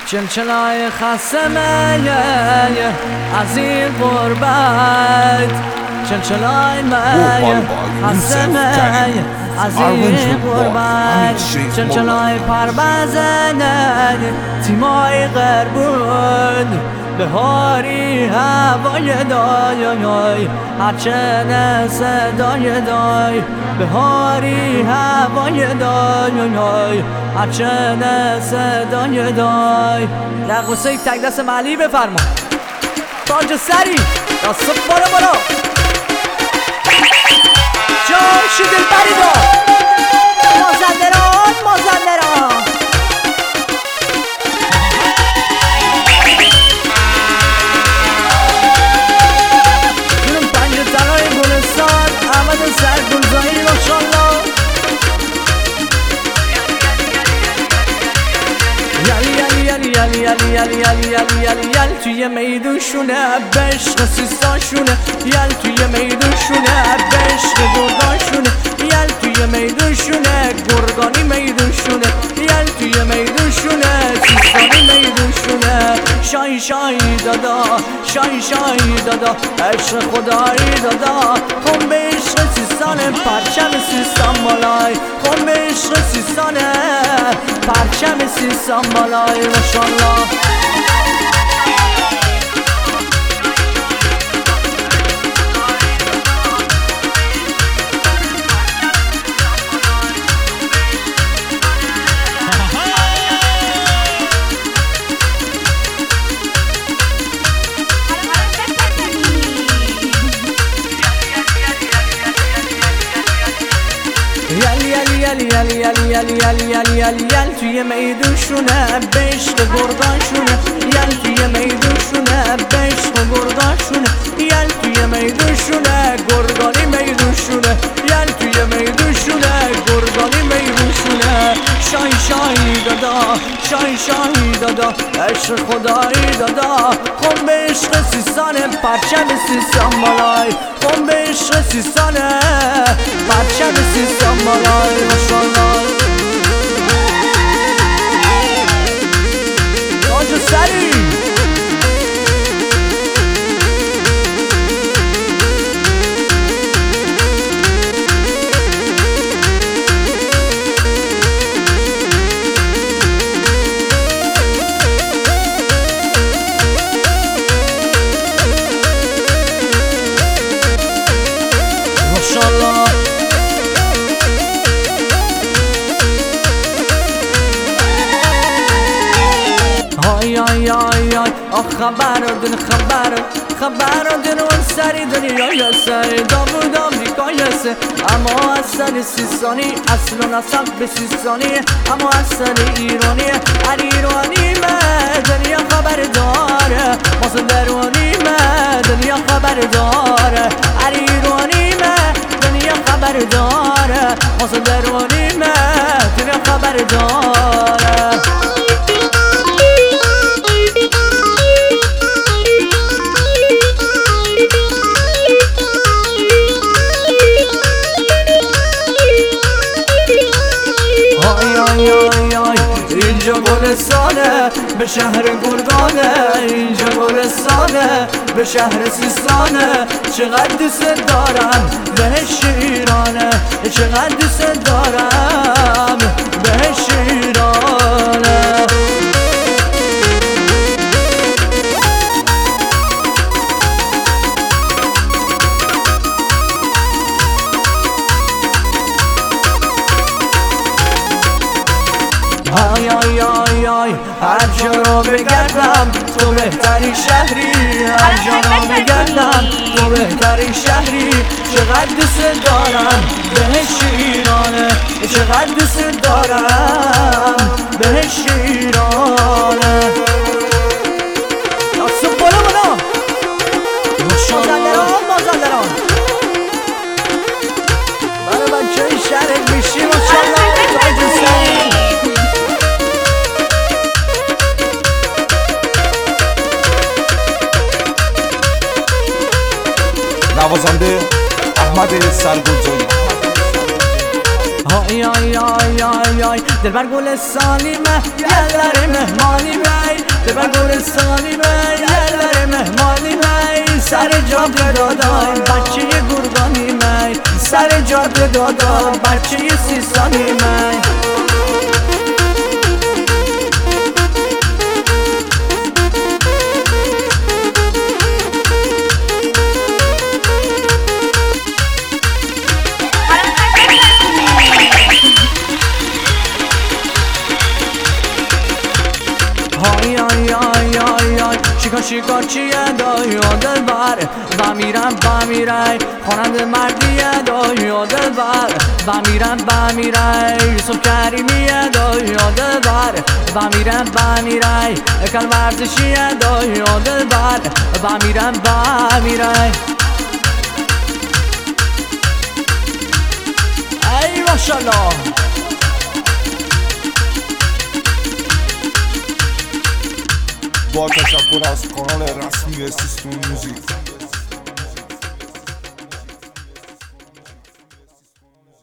چلچلای خسمه از این غربت، چلچلای من خسمه از این غربت، چلچلای پروازنه تیمای غربون، بهاری هوای دای هرچه صدای دای، بهاری هوای دای هرچه صدای دای. رقصه تک دست ملی بفرما، تاج سری دست بالا جاش دلبری دا مازندران دونم پنج تنهای گلستان احمد سرگلزایی ماشالله. یل توی میدونشونه بشق سیستاشونه، یل توی میدونشونه بشق گرداشونه، یل توی میدونشونه گرگانی میدونشونه، یل توی میدونشونه سیستانی میدونشونه. شای دادا شای دادا عشق خدایی دادا، خون به عشق سیستان پرچم سیستان بالای، خون به عشق سیستان پرچم سیستان بالای ماشالله. یل توی میدونشونه بشق گرداشونه، یل توی میدونشونه بشق گرداشونه، یل توی میدونشونه گرگانی میدونشونه، یل توی میدونشونه گرگانی میدونشونه. شای دادا عشق خدایی دادا، خون به عشق سیستان پرچم سیستان بالای، خون به عشق سیستان پرچم سیستان بالای ماشالله. تاج سری خبر دن اون سری دنیای سری داوود آمریکای سه، اما از سر سیستانی اصل و نسب به سیستانی، اما از سر ایرانی ایرانی دنیا خبر داره، مازندرانی دنیا خبر داره، ایرانی دنیا خبر داره، مازندرانی دنیا خبر داره. اینجا گلستانه به شهر گرگانه، اینجا گلستانه به شهر سیستانه، چقدر دوست دارم بهش ایرانه، چقدر دوست دارم بهش ایرانه. هر جا رو بگردم تو بهترین شهری، هر جا رو بگردم تو بهترین شهری، چقدر دوست دارم بهش ایرانه، چقدر دوست دارم بهش ایرانه. دست بالا مازندران برای بچه شهر میشی ماشالله. تاج سری نوازنده احمد سرگلزایی. آی آی آی آی آی دلبر گلستانی مه یلر مهمانی بی دادا بچه سیستانی من شیکار چیه دای دلبر و میرم خواننده مردیه دای دلبر و میرم یوسف کریمیه دای دلبر و میرم کل ورزشیه دای دلبر و میرم ای ماشالله با تشکر از کانال رسمی سیستم موزیک